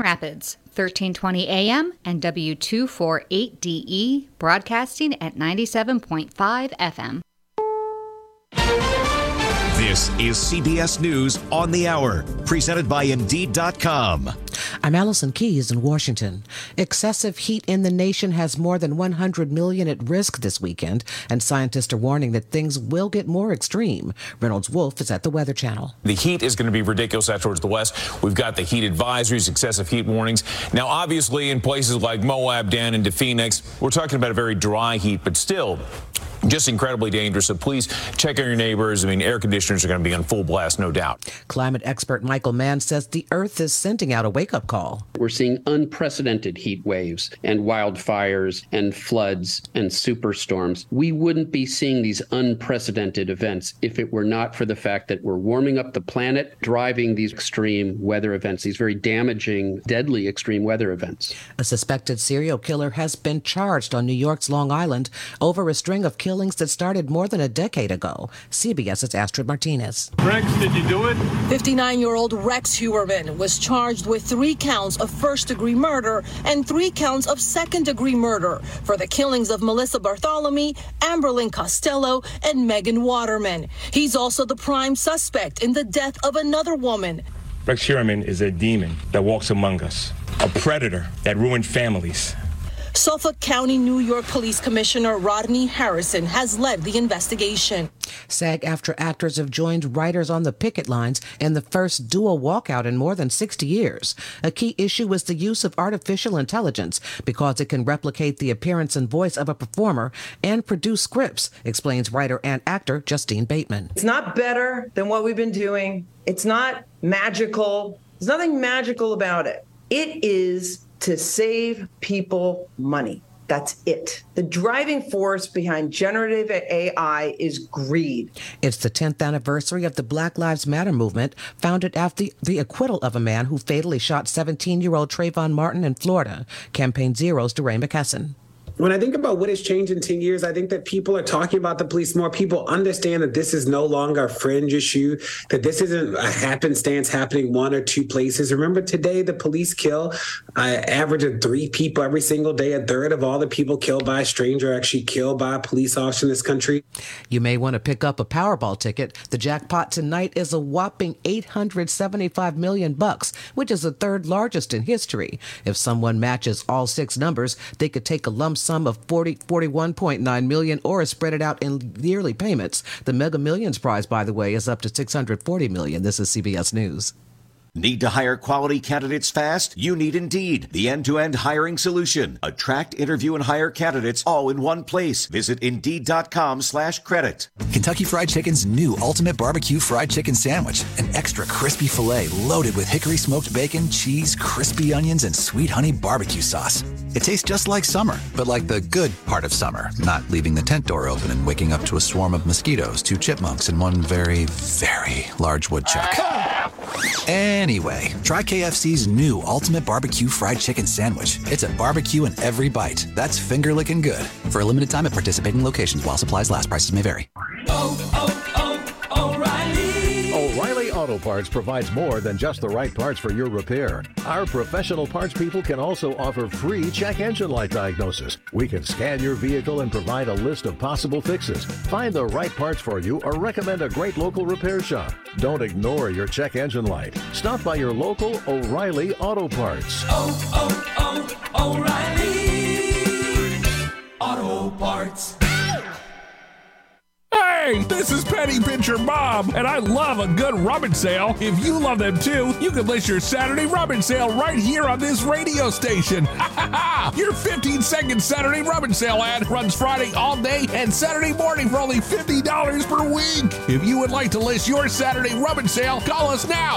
Rapids, 1320 AM and W248DE, broadcasting at 97.5 FM. This is CBS News on the Hour, presented by Indeed.com. I'm Allison Keyes in Washington. Excessive heat in the nation has more than 100 million at risk this weekend, and scientists are warning that things will get more extreme. Reynolds Wolf is at the Weather Channel. The heat is going to be ridiculous out towards the west. We've got the heat advisories, excessive heat warnings. Now, obviously, in places like Moab, down into Phoenix, we're talking about a very dry heat, but still just incredibly dangerous. So please check on your neighbors. I mean, air conditioners are going to be on full blast, no doubt. Climate expert Michael Mann says the Earth is sending out a wake-up call. We're seeing unprecedented heat waves and wildfires and floods and superstorms. We wouldn't be seeing these unprecedented events if it were not for the fact that we're warming up the planet, driving these extreme weather events, these very damaging, deadly extreme weather events. A suspected serial killer has been charged on New York's Long Island over a string of killings that started more than a decade ago. CBS's Astrid Martinez. Rex, did you do it? 59-year-old Rex Heuermann was charged with 3 counts of first-degree murder and 3 counts of second-degree murder for the killings of Melissa Bartholomew, Amberlynn Costello, and Megan Waterman. He's also the prime suspect in the death of another woman. Rex Heuermann is a demon that walks among us, a predator that ruined families. Suffolk County, New York Police Commissioner Rodney Harrison has led the investigation. SAG-AFTRA actors have joined writers on the picket lines in the first dual walkout in more than 60 years. A key issue is the use of artificial intelligence because it can replicate the appearance and voice of a performer and produce scripts, explains writer and actor Justine Bateman. It's not better than what we've been doing. It's not magical. There's nothing magical about it. It is to save people money. That's it. The driving force behind generative AI is greed. It's the 10th anniversary of the Black Lives Matter movement, founded after the acquittal of a man who fatally shot 17-year-old Trayvon Martin in Florida. Campaign Zero's DeRay McKesson. When I think about what has changed in 10 years, I think that people are talking about the police more. People understand that this is no longer a fringe issue, that this isn't a happenstance happening 1 or 2 places. Remember, today the police kill an average of 3 people every single day. A third of all the people killed by a stranger are actually killed by a police officer in this country. You may want to pick up a Powerball ticket. The jackpot tonight is a whopping $875 million, which is the 3rd largest in history. If someone matches all 6 numbers, they could take a lump sum of $41.9 million or spread it out in yearly payments. The Mega Millions prize, by the way, is up to $640 million. This is CBS News. Need to hire quality candidates fast? You need Indeed, the end-to-end hiring solution. Attract, interview, and hire candidates all in one place. Visit Indeed.com/credit. Kentucky Fried Chicken's new Ultimate Barbecue Fried Chicken Sandwich. An extra crispy filet loaded with hickory smoked bacon, cheese, crispy onions, and sweet honey barbecue sauce. It tastes just like summer, but like the good part of summer. Not leaving the tent door open and waking up to a swarm of mosquitoes, 2 chipmunks, and 1 very, very large woodchuck. Anyway, try KFC's new Ultimate Barbecue Fried Chicken Sandwich. It's a barbecue in every bite. That's finger-licking good. For a limited time at participating locations while supplies last, prices may vary. O'Reilly Auto Parts provides more than just the right parts for your repair. Our professional parts people can also offer free check engine light diagnosis. We can scan your vehicle and provide a list of possible fixes. Find the right parts for you or recommend a great local repair shop. Don't ignore your check engine light. Stop by your local O'Reilly Auto Parts. O'Reilly Auto Parts. Hey, this is Penny Pincher Bob, and I love a good rummage sale. If you love them too, you can list your Saturday rummage sale right here on this radio station. Your 15-second Saturday rummage sale ad runs Friday all day and Saturday morning for only $50 per week. If you would like to list your Saturday rummage sale, call us now,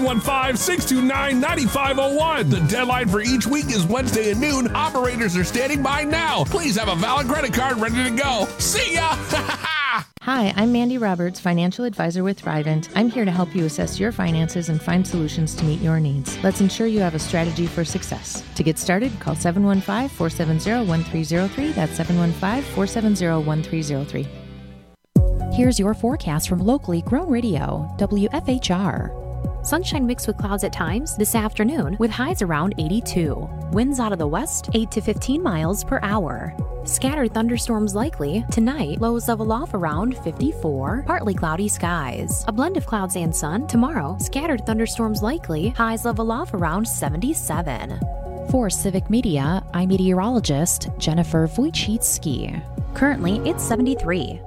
715-629-9501. The deadline for each week is Wednesday at noon. Operators are standing by now. Please have a valid credit card ready to go. See ya! Hi, I'm Mandy Roberts, financial advisor with Thrivent. I'm here to help you assess your finances and find solutions to meet your needs. Let's ensure you have a strategy for success. To get started, call 715-470-1303. That's 715-470-1303. Here's your forecast from locally grown radio, WFHR. Sunshine mixed with clouds at times this afternoon with highs around 82. Winds out of the west 8 to 15 miles per hour. Scattered thunderstorms likely. Tonight, lows level off around 54. Partly cloudy skies. A blend of clouds and sun. Tomorrow, scattered thunderstorms likely. Highs level off around 77. For Civic Media, I'm meteorologist Jennifer Wojcicki. Currently, it's 73.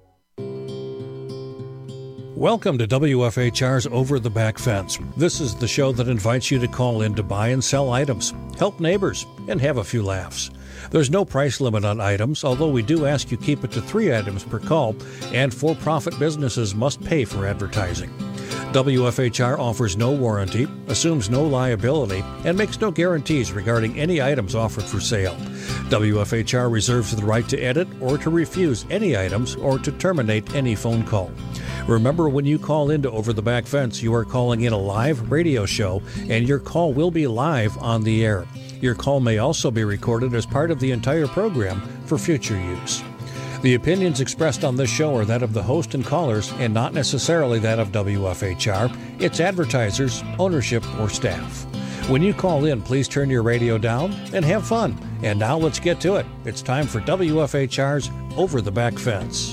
Welcome to WFHR's Over the Back Fence. This is the show that invites you to call in to buy and sell items, help neighbors, and have a few laughs. There's no price limit on items, although we do ask you keep it to 3 items per call, and for-profit businesses must pay for advertising. WFHR offers no warranty, assumes no liability, and makes no guarantees regarding any items offered for sale. WFHR reserves the right to edit or to refuse any items or to terminate any phone call. Remember, when you call into Over the Back Fence, you are calling in a live radio show, and your call will be live on the air. Your call may also be recorded as part of the entire program for future use. The opinions expressed on this show are that of the host and callers and not necessarily that of WFHR, its advertisers, ownership, or staff. When you call in, please turn your radio down and have fun. And now let's get to it. It's time for WFHR's Over the Back Fence.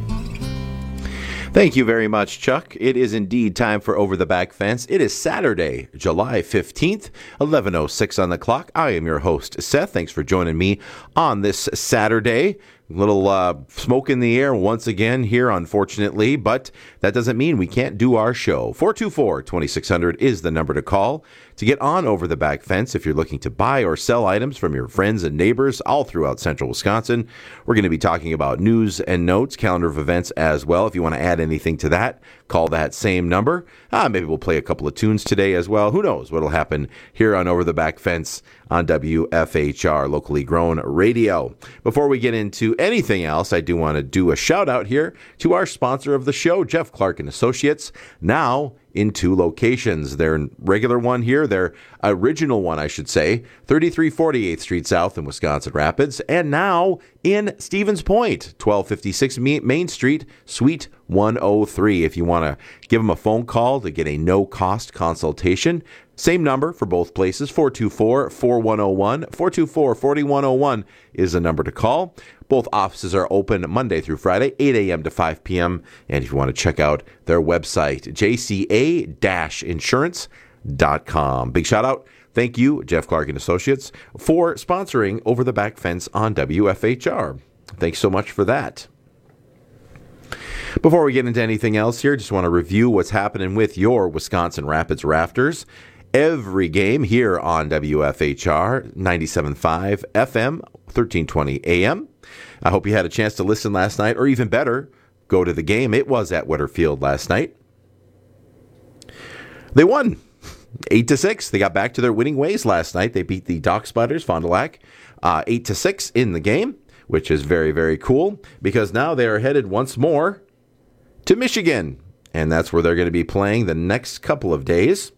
Thank you very much, Chuck. It is indeed time for Over the Back Fence. It is Saturday, July 15th, 11:06 on the clock. I am your host, Seth. Thanks for joining me on this Saturday. A little smoke in the air once again here, unfortunately, but that doesn't mean we can't do our show. 424-2600 is the number to call to get on Over the Back Fence if you're looking to buy or sell items from your friends and neighbors all throughout central Wisconsin. We're going to be talking about news and notes, calendar of events as well. If you want to add anything to that, call that same number. Maybe we'll play a couple of tunes today as well. Who knows what'll happen here on Over the Back Fence on WFHR, locally grown radio. Before we get into anything else, I do want to do a shout out here to our sponsor of the show, Jeff Clark and Associates, now in 2 locations. Their regular one here, their original one, I should say, 3348th Street South in Wisconsin Rapids, and now in Stevens Point, 1256 Main Street, Suite 103. If you want to give them a phone call to get a no-cost consultation, same number for both places, 424-4101. 424-4101 is the number to call. Both offices are open Monday through Friday, 8 a.m. to 5 p.m. And if you want to check out their website, jca-insurance.com. Big shout out. Thank you, Jeff Clark and Associates, for sponsoring Over the Back Fence on WFHR. Thanks so much for that. Before we get into anything else here, just want to review what's happening with your Wisconsin Rapids Rafters. Every game here on WFHR, 97.5 FM, 1320 AM. I hope you had a chance to listen last night, or even better, go to the game. It was at Witter Field last night. They won 8-6. They got back to their winning ways last night. They beat the Dock Spiders, Fond du Lac, 8-6 in the game, which is very, very cool, because now they are headed once more to Michigan, and that's where they're going to be playing the next couple of days.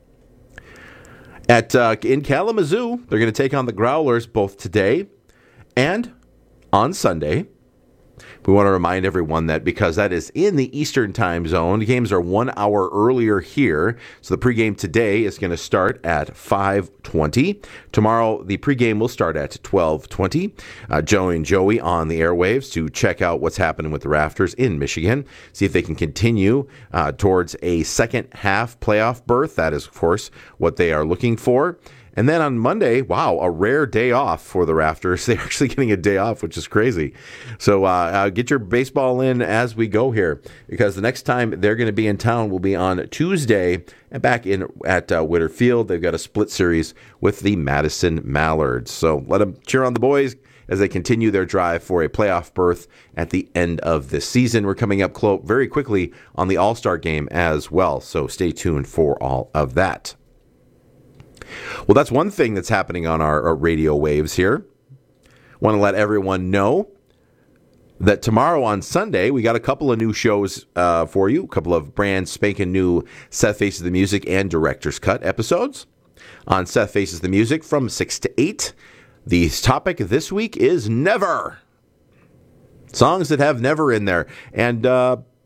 In Kalamazoo, they're going to take on the Growlers both today and on Sunday. We want to remind everyone that because that is in the Eastern time zone, the games are 1 hour earlier here. So the pregame today is going to start at 5:20. Tomorrow, the pregame will start at 12:20. Joey and Joey on the airwaves to check out what's happening with the Rafters in Michigan. See if they can continue towards a second half playoff berth. That is, of course, what they are looking for. And then on Monday, wow, a rare day off for the Rafters. They're actually getting a day off, which is crazy. So get your baseball in as we go here, because the next time they're going to be in town will be on Tuesday and back in at Witter Field. They've got a split series with the Madison Mallards. So let them cheer on the boys as they continue their drive for a playoff berth at the end of this season. We're coming up very quickly on the All-Star game as well, so stay tuned for all of that. Well, that's one thing that's happening on our radio waves here. Want to let everyone know that tomorrow on Sunday, we got a couple of new shows for you, a couple of brand spanking new Seth Faces the Music and Director's Cut episodes. On Seth Faces the Music from 6 to 8, the topic this week is Never. Songs that have never in there. And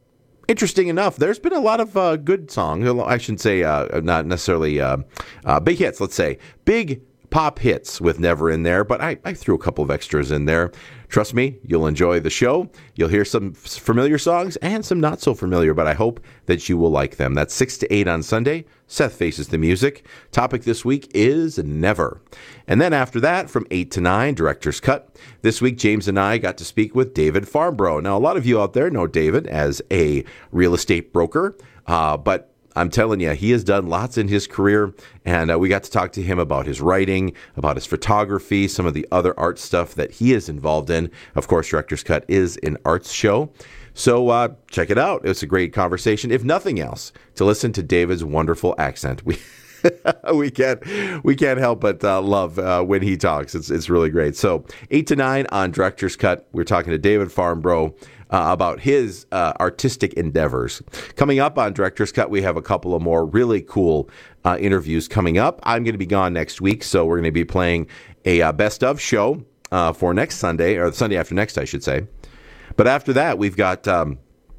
interesting enough, there's been a lot of good songs. I shouldn't say not necessarily big hits, let's say. Big pop hits with Never in there, but I threw a couple of extras in there. Trust me, you'll enjoy the show. You'll hear some familiar songs and some not so familiar, but I hope that you will like them. That's 6 to 8 on Sunday. Seth Faces the Music. Topic this week is Never. And then after that, from 8 to 9, Director's Cut. This week, James and I got to speak with David Farnborough. Now, a lot of you out there know David as a real estate broker, but I'm telling you, he has done lots in his career, and we got to talk to him about his writing, about his photography, some of the other art stuff that he is involved in. Of course, Director's Cut is an arts show, so check it out. It's a great conversation, if nothing else, to listen to David's wonderful accent. We can't help but love when he talks. It's really great. So 8 to 9 on Director's Cut. We're talking to David Farnborough about his artistic endeavors. Coming up on Director's Cut, we have a couple of more really cool interviews coming up. I'm going to be gone next week, so we're going to be playing a best of show for next Sunday, or the Sunday after next, I should say. But after that, we've got a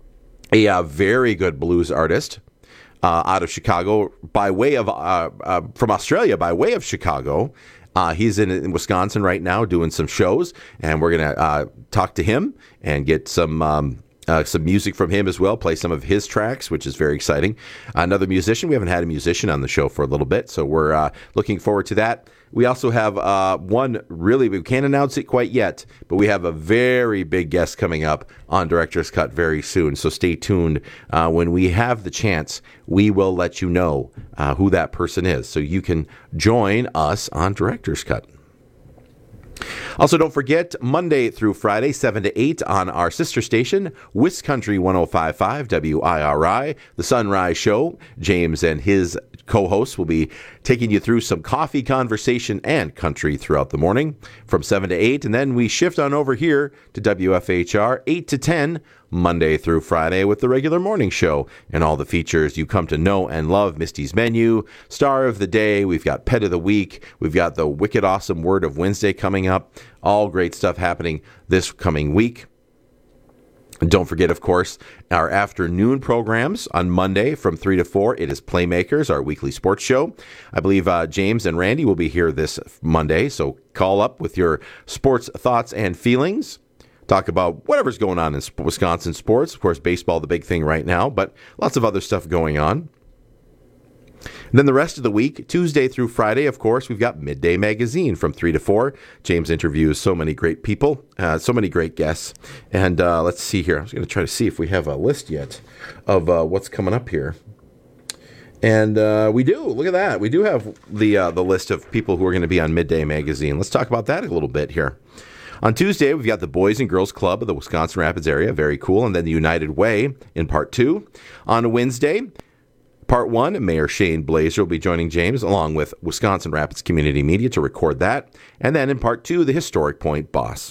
very good blues artist out of Chicago, by way of from Australia, by way of Chicago. He's in Wisconsin right now doing some shows, and we're going to talk to him and get some music from him as well, play some of his tracks, which is very exciting. Another musician. We haven't had a musician on the show for a little bit, so we're looking forward to that. We also have one, really, we can't announce it quite yet, but we have a very big guest coming up on Director's Cut very soon, so stay tuned. When we have the chance, we will let you know who that person is, so you can join us on Director's Cut. Also, don't forget, Monday through Friday, 7 to 8 on our sister station, Wiscountry 105.5 WIRI, The Sunrise Show. James and his co-hosts will be taking you through some coffee, conversation, and country throughout the morning from 7 to 8. And then we shift on over here to WFHR, 8 to 10, Monday through Friday with the regular morning show and all the features you come to know and love. Misty's Menu, Star of the Day, we've got Pet of the Week, we've got the Wicked Awesome Word of Wednesday coming up. All great stuff happening this coming week. And don't forget, of course, our afternoon programs on Monday from 3 to 4. It is Playmakers, our weekly sports show. I believe James and Randy will be here this Monday, so call up with your sports thoughts and feelings. Talk about whatever's going on in Wisconsin sports. Of course, baseball, the big thing right now, but lots of other stuff going on. And then the rest of the week, Tuesday through Friday, of course, we've got Midday Magazine from 3 to 4. James interviews so many great people, so many great guests. And let's see here. I was going to try to see if we have a list yet of what's coming up here. And we do. Look at that. We do have the list of people who are going to be on Midday Magazine. Let's talk about that a little bit here. On Tuesday, we've got the Boys and Girls Club of the Wisconsin Rapids area. Very cool. And then the United Way in Part 2. On Wednesday, Part 1, Mayor Shane Blazer will be joining James along with Wisconsin Rapids Community Media to record that. And then in Part 2, the Historic Point Boss.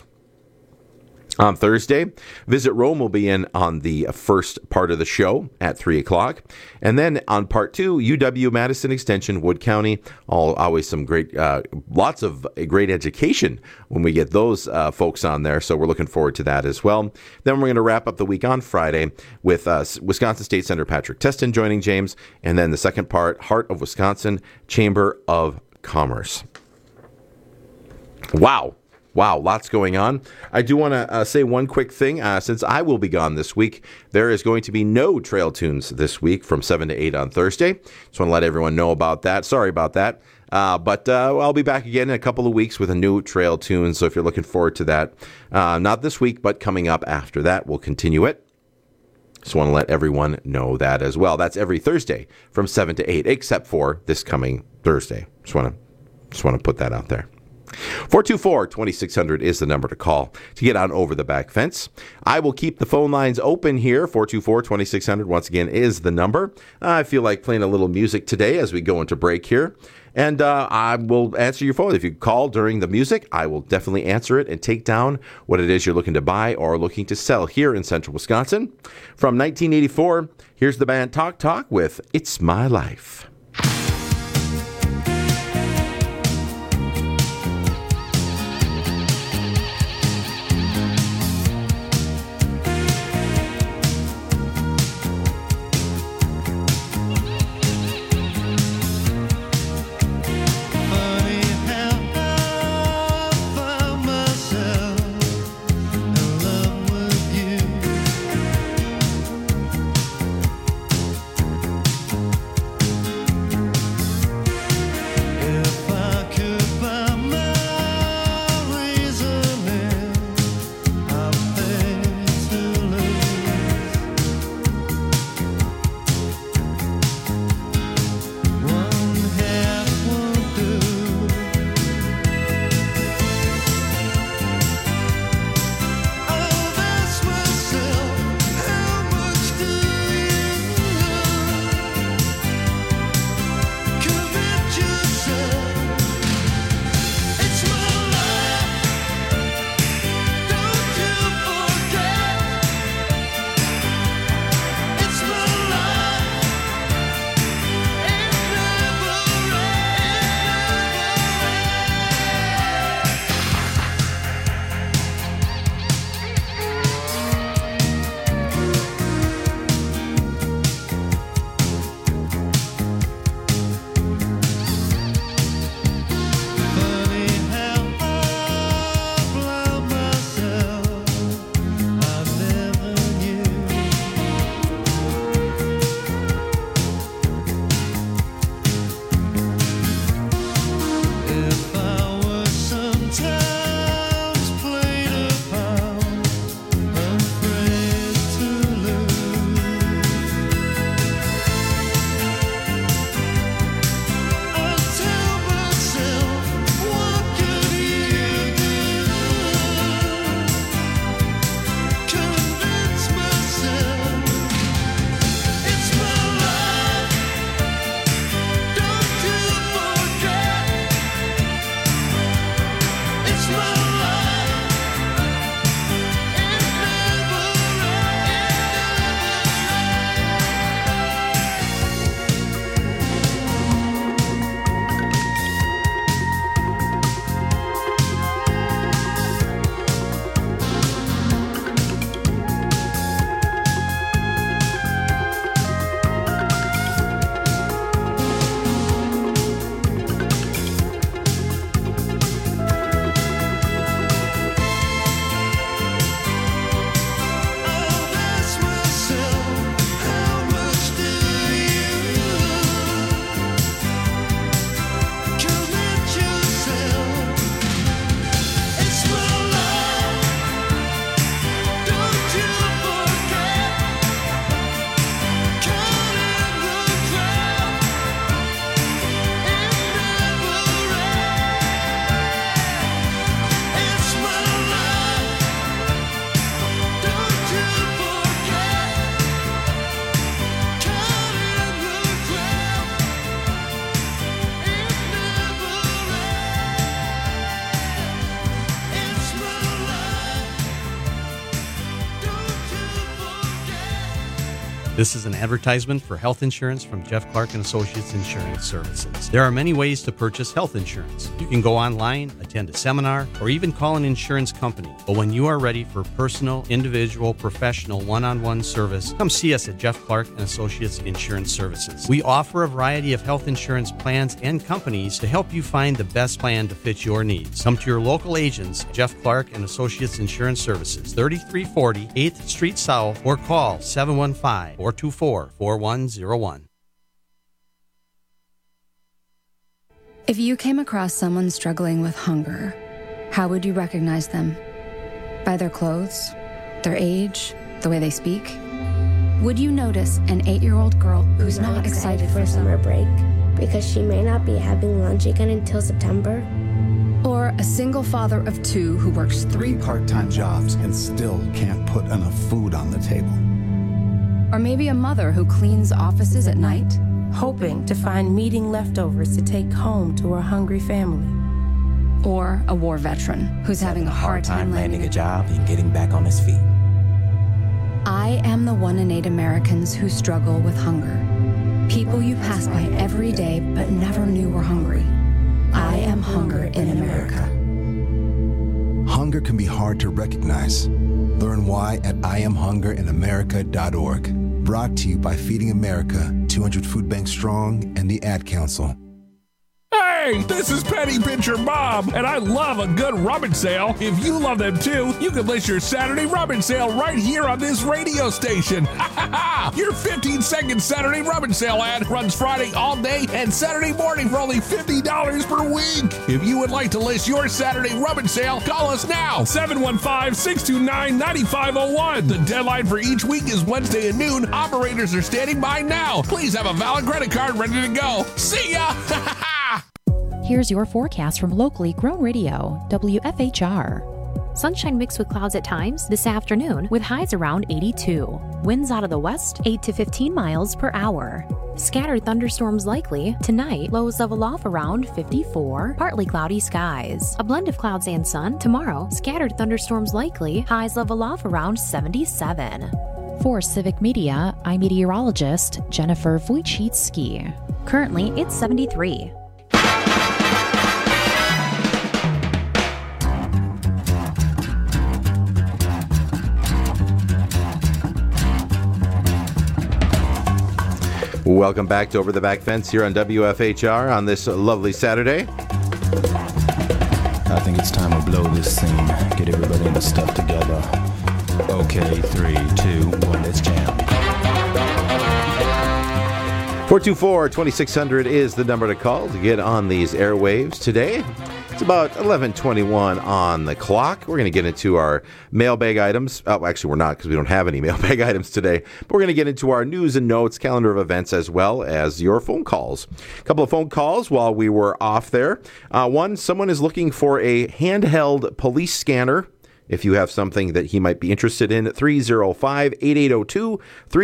On Thursday, Visit Rome will be in on the first part of the show at 3 o'clock. And then on Part 2, UW-Madison Extension, Wood County. Always some great, lots of great education when we get those folks on there. So we're looking forward to that as well. Then we're going to wrap up the week on Friday with Wisconsin State Senator Patrick Testin joining James. And then the second part, Heart of Wisconsin, Chamber of Commerce. Wow. Wow, lots going on. I do want to say one quick thing. Since I will be gone this week, there is going to be no Trail Tunes this week from 7 to 8 on Thursday. Just want to let everyone know about that. Sorry about that. But I'll be back again in a couple of weeks with a new Trail Tune. So if you're looking forward to that, not this week, but coming up after that, we'll continue it. Just want to let everyone know that as well. That's every Thursday from 7 to 8, except for this coming Thursday. Just want to put that out there. 424-2600 is the number to call to get on Over the Back Fence. I will keep the phone lines open here. 424-2600, once again, is the number. I feel like playing a little music today as we go into break here. And I will answer your phone. If you call during the music, I will definitely answer it and take down what it is you're looking to buy or looking to sell here in Central Wisconsin. From 1984, here's the band Talk Talk with It's My Life. This is an advertisement for health insurance from Jeff Clark & Associates Insurance Services. There are many ways to purchase health insurance. You can go online, attend a seminar, or even call an insurance company. But when you are ready for personal, individual, professional, one-on-one service, come see us at Jeff Clark & Associates Insurance Services. We offer a variety of health insurance plans and companies to help you find the best plan to fit your needs. Come to your local agents, Jeff Clark & Associates Insurance Services, 3340 8th Street South, or call 715-424-4101. If you came across someone struggling with hunger, how would you recognize them? By their clothes, their age, the way they speak? Would you notice an 8-year-old girl who's not excited for summer break because she may not be having lunch again until September? Or a single father of 2 who works 3 part-time jobs and still can't put enough food on the table? Or maybe a mother who cleans offices at night, hoping to find meeting leftovers to take home to her hungry family. Or a war veteran who's having a hard time landing a job and getting back on his feet. I am the 1 in 8 Americans who struggle with hunger. People you pass by every day but never knew were hungry. I am hunger in America. Hunger can be hard to recognize. Learn why at IamHungerInAmerica.org. Brought to you by Feeding America, 200 Food Banks Strong, and the Ad Council. Hey, this is Penny Pincher Bob, and I love a good rummage sale. If you love them too, you can list your Saturday rummage sale right here on this radio station. Your 15-second Saturday rummage sale ad runs Friday all day and Saturday morning for only $50 per week. If you would like to list your Saturday rummage sale, call us now, 715-629-9501. The deadline for each week is Wednesday at noon. Operators are standing by now. Please have a valid credit card ready to go. See ya! Here's your forecast from locally grown radio, WFHR. Sunshine mixed with clouds at times this afternoon with highs around 82. Winds out of the west 8 to 15 miles per hour. Scattered thunderstorms likely. Tonight, lows level off around 54. Partly cloudy skies. A blend of clouds and sun. Tomorrow, scattered thunderstorms likely. Highs level off around 77. For Civic Media, I'm meteorologist Jennifer Wojcicki. Currently, it's 73. Welcome back to Over the Back Fence here on WFHR on this lovely Saturday. I think it's time to blow this scene. Get everybody in the stuff together. Okay, 3, 2, 1, let's jam. 424-2600 is the number to call to get on these airwaves today. It's about 11:21 on the clock. We're going to get into our mailbag items. Oh, actually, we're not because we don't have any mailbag items today. But we're going to get into our news and notes, calendar of events, as well as your phone calls. A couple of phone calls while we were off there. One, someone is looking for a handheld police scanner. If you have something that he might be interested in, 305-8802,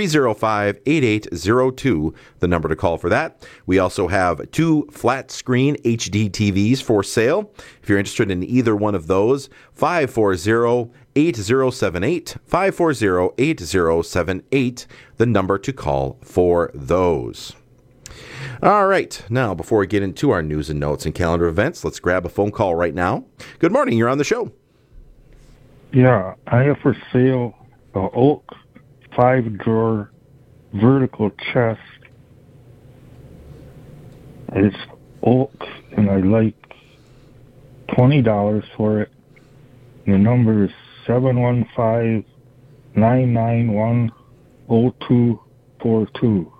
305-8802, the number to call for that. We also have 2 flat-screen HD TVs for sale. If you're interested in either one of those, 540-8078, 540-8078, the number to call for those. All right, now before we get into our news and notes and calendar events, let's grab a phone call right now. Good morning, you're on the show. Yeah, I have for sale a oak 5-drawer vertical chest. It's oak, and I like $20 for it. The number is 715-991-0242.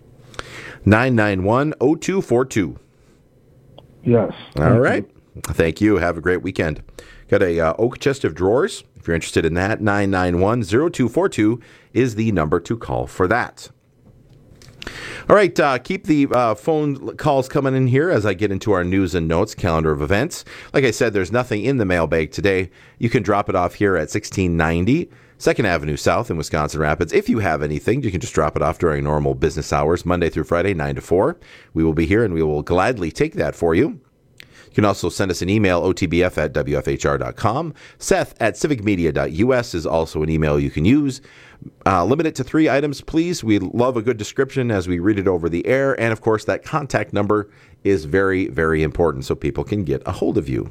991-0242. Yes. All right. Thank you. Have a great weekend. Got a oak chest of drawers. If you're interested in that, 991-0242 is the number to call for that. All right, keep the phone calls coming in here as I get into our news and notes, calendar of events. Like I said, there's nothing in the mailbag today. You can drop it off here at 1690 2nd Avenue South in Wisconsin Rapids. If you have anything, you can just drop it off during normal business hours, Monday through Friday, 9 to 4. We will be here and we will gladly take that for you. You can also send us an email, otbf@wfhr.com. Seth at civicmedia.us is also an email you can use. Limit it to 3 items, please. We love a good description as we read it over the air. And, of course, that contact number is very, very important so people can get a hold of you.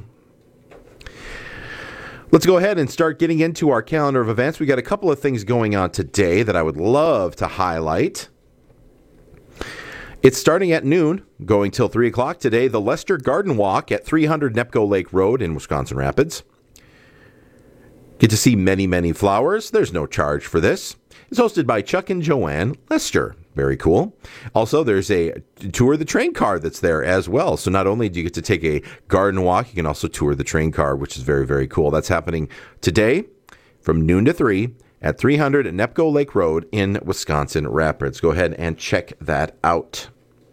Let's go ahead and start getting into our calendar of events. We got a couple of things going on today that I would love to highlight. It's starting at noon, going till 3 o'clock today, the Lester Garden Walk at 300 Nepco Lake Road in Wisconsin Rapids. Get to see many, many flowers. There's no charge for this. It's hosted by Chuck and Joanne Lester. Very cool. Also, there's a tour of the train car that's there as well. So not only do you get to take a garden walk, you can also tour the train car, which is very, very cool. That's happening today from noon to 3 at 300 Nepco Lake Road in Wisconsin Rapids. Go ahead and check that out.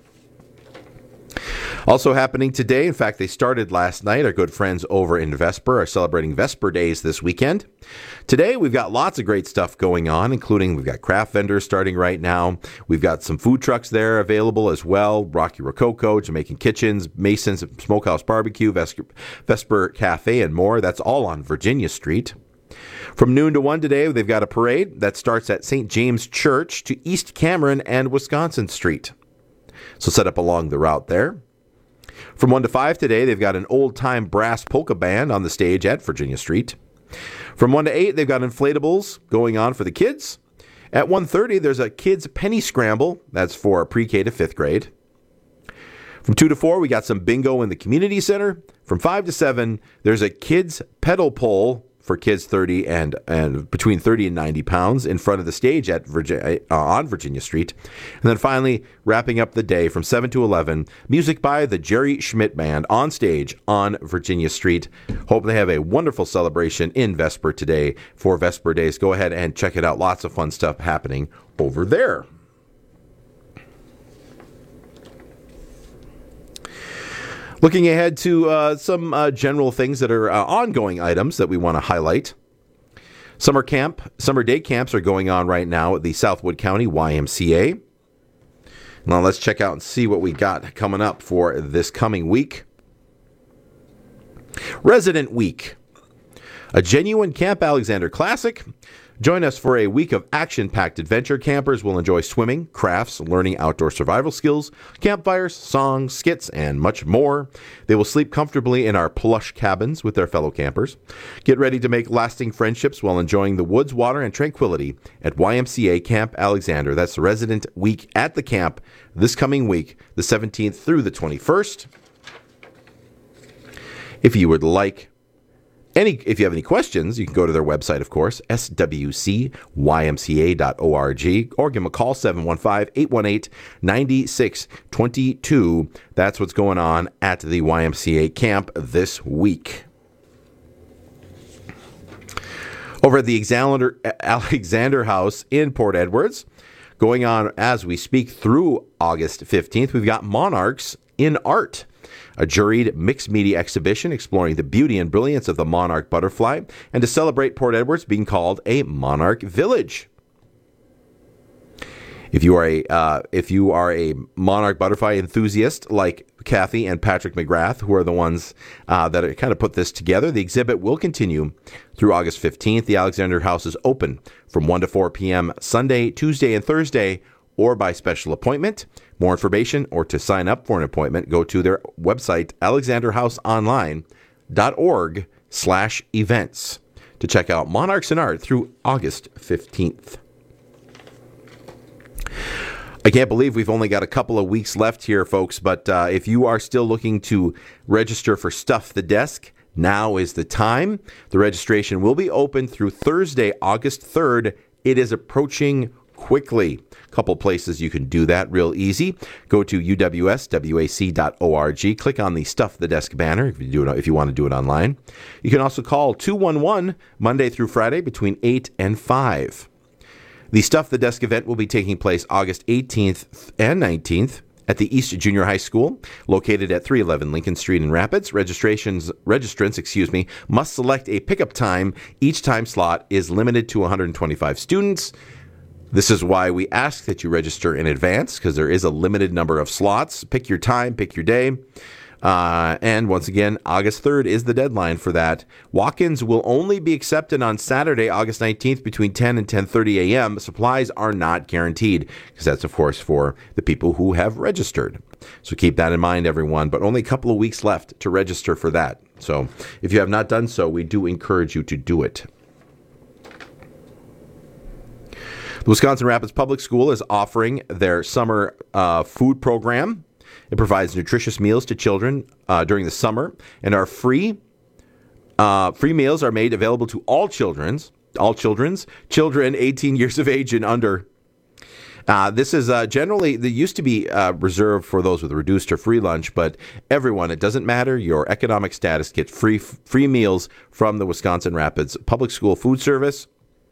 Also happening today, in fact, they started last night. Our good friends over in Vesper are celebrating Vesper Days this weekend. Today, we've got lots of great stuff going on, including we've got craft vendors starting right now. We've got some food trucks there available as well. Rocky Rococo, Jamaican Kitchens, Mason's Smokehouse Barbecue, Vesper Cafe, and more. That's all on Virginia Street. From noon to 1 today, they've got a parade that starts at St. James Church to East Cameron and Wisconsin Street. So set up along the route there. From 1 to 5 today, they've got an old-time brass polka band on the stage at Virginia Street. From 1 to 8, they've got inflatables going on for the kids. At 1:30, there's a kids' penny scramble. That's for pre-K to 5th grade. From 2 to 4, we got some bingo in the community center. From 5 to 7, there's a kids' pedal pole for kids 30 and between 30 and 90 pounds in front of the stage at on Virginia Street. And then finally, wrapping up the day from 7 to 11, music by the Jerry Schmidt Band on stage on Virginia Street. Hope they have a wonderful celebration in Vesper today for Vesper Days. Go ahead and check it out. Lots of fun stuff happening over there. Looking ahead to some general things that are ongoing items that we want to highlight. Summer day camps are going on right now at the Southwood County YMCA. Now let's check out and see what we got coming up for this coming week. Resident Week, a genuine Camp Alexander classic. Join us for a week of action-packed adventure. Campers will enjoy swimming, crafts, learning outdoor survival skills, campfires, songs, skits, and much more. They will sleep comfortably in our plush cabins with their fellow campers. Get ready to make lasting friendships while enjoying the woods, water, and tranquility at YMCA Camp Alexander. That's the Resident Week at the camp this coming week, the 17th through the 21st. If you would like if you have any questions, you can go to their website, of course, swcymca.org, or give them a call, 715-818-9622. That's what's going on at the YMCA camp this week. Over at the Alexander House in Port Edwards, going on as we speak through August 15th, we've got Monarchs in Art, a juried mixed media exhibition exploring the beauty and brilliance of the monarch butterfly, and to celebrate Port Edwards being called a monarch village. If you are a monarch butterfly enthusiast like Kathy and Patrick McGrath, who are the ones that kind of put this together, the exhibit will continue through August 15th. The Alexander House is open from 1 to 4 p.m. Sunday, Tuesday, and Thursday, or by special appointment. More information or to sign up for an appointment, go to their website, alexanderhouseonline.org/events, to check out Monarchs in Art through August 15th. I can't believe we've only got a couple of weeks left here, folks, but if you are still looking to register for Stuff the Desk, now is the time. The registration will be open through Thursday, August 3rd. It is approaching quickly. A couple places you can do that real easy. Go to uwswac.org. Click on the Stuff the Desk banner if you want to do it online. You can also call 211 Monday through Friday between 8 and 5. The Stuff the Desk event will be taking place August 18th and 19th at the East Junior High School, located at 311 Lincoln Street in Rapids. Registrants must select a pickup time. Each time slot is limited to 125 students. This is why we ask that you register in advance, because there is a limited number of slots. Pick your time, pick your day. And once again, August 3rd is the deadline for that. Walk-ins will only be accepted on Saturday, August 19th between 10 and 10:30 a.m. Supplies are not guaranteed because that's, of course, for the people who have registered. So keep that in mind, everyone. But only a couple of weeks left to register for that. So if you have not done so, we do encourage you to do it. The Wisconsin Rapids Public School is offering their summer food program. It provides nutritious meals to children during the summer, and our free meals are made available to all children 18 years of age and under. This is generally, they used to be reserved for those with reduced or free lunch, but everyone, it doesn't matter your economic status, gets free meals from the Wisconsin Rapids Public School Food Service.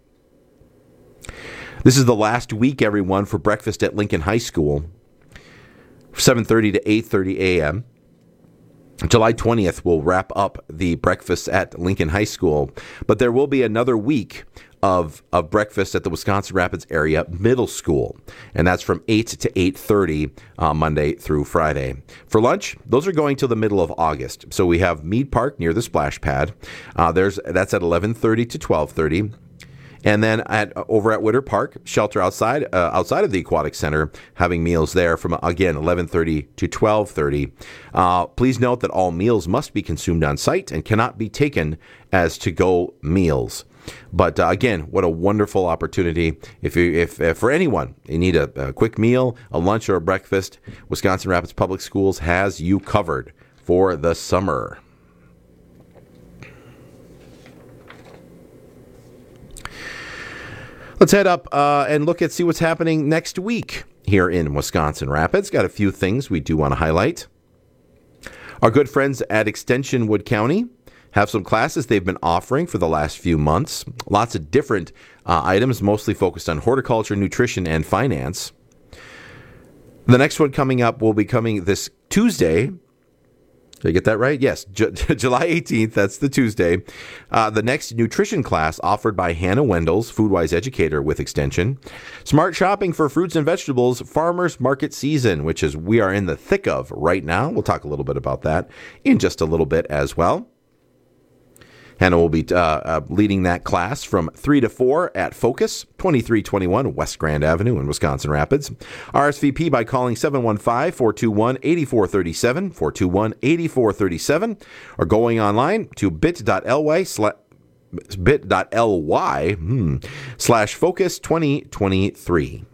This is the last week, everyone, for breakfast at Lincoln High School, 7:30 to 8:30 a.m. July 20th will wrap up the breakfast at Lincoln High School, but there will be another week of breakfast at the Wisconsin Rapids Area Middle School, and that's from 8 to 8:30 Monday through Friday. For lunch, those are going till the middle of August. So we have Mead Park near the splash pad. That's at 11:30 to 12:30. And then over at Witter Park, shelter outside of the Aquatic Center, having meals there from, again, 11:30 to 12:30. Please note that all meals must be consumed on site and cannot be taken as to-go meals. But again, what a wonderful opportunity. If for anyone, you need a quick meal, a lunch, or a breakfast, Wisconsin Rapids Public Schools has you covered for the summer. Let's head up and see what's happening next week here in Wisconsin Rapids. Got a few things we do want to highlight. Our good friends at Extension Wood County have some classes they've been offering for the last few months. Lots of different items, mostly focused on horticulture, nutrition, and finance. The next one coming up will be coming this Tuesday. Did I get that right? Yes, July 18th, that's the Tuesday. The next nutrition class offered by Hannah Wendels, Foodwise educator with Extension. Smart shopping for fruits and vegetables, farmers market season, which is we are in the thick of right now. We'll talk a little bit about that in just a little bit as well. Hannah will be leading that class from 3 to 4 at Focus, 2321 West Grand Avenue in Wisconsin Rapids. RSVP by calling 715-421-8437, 421-8437, or going online to bit.ly/Focus 2023.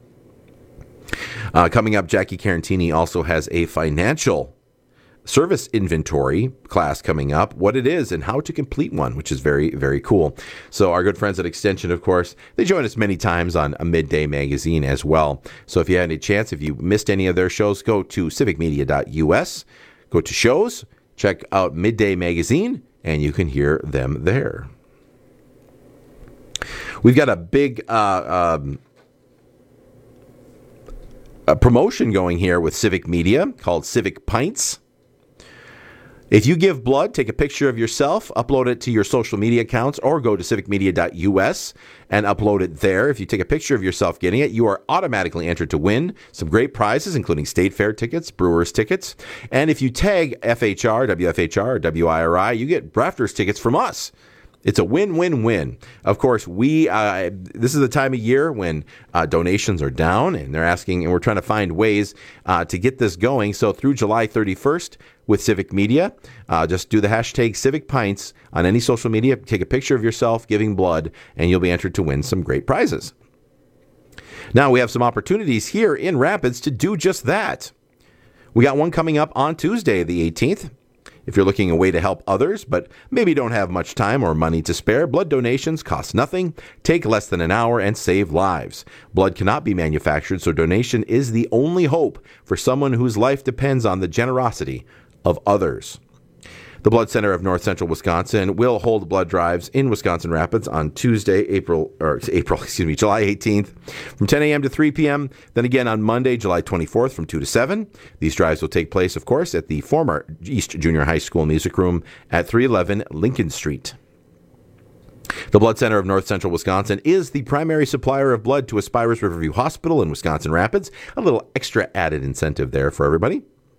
Coming up, Jackie Carantini also has a financial service inventory class coming up, what it is and how to complete one, which is very, very cool. So our good friends at Extension, of course, they join us many times on a Midday Magazine as well. So if you had any chance, if you missed any of their shows, go to civicmedia.us, go to shows, check out Midday Magazine, and you can hear them there. We've got a big promotion going here with Civic Media called Civic Pints. If you give blood, take a picture of yourself, upload it to your social media accounts, or go to civicmedia.us and upload it there. If you take a picture of yourself getting it, you are automatically entered to win some great prizes, including State Fair tickets, Brewers tickets. And if you tag FHR, WFHR, or WIRI, you get Rafters tickets from us. It's a win-win-win. Of course, this is the time of year when donations are down, and they're asking, and we're trying to find ways to get this going. So through July 31st with Civic Media, just do the hashtag Civic Pints on any social media. Take a picture of yourself giving blood, and you'll be entered to win some great prizes. Now we have some opportunities here in Rapids to do just that. We got one coming up on Tuesday, the 18th. If you're looking a way to help others, but maybe don't have much time or money to spare, blood donations cost nothing, take less than an hour, and save lives. Blood cannot be manufactured, so donation is the only hope for someone whose life depends on the generosity of others. The Blood Center of North Central Wisconsin will hold blood drives in Wisconsin Rapids on Tuesday, July 18th from 10 a.m. to 3 p.m. Then again on Monday, July 24th from 2 to 7. These drives will take place, of course, at the former East Junior High School Music Room at 311 Lincoln Street. The Blood Center of North Central Wisconsin is the primary supplier of blood to Aspirus Riverview Hospital in Wisconsin Rapids. A little extra added incentive there for everybody.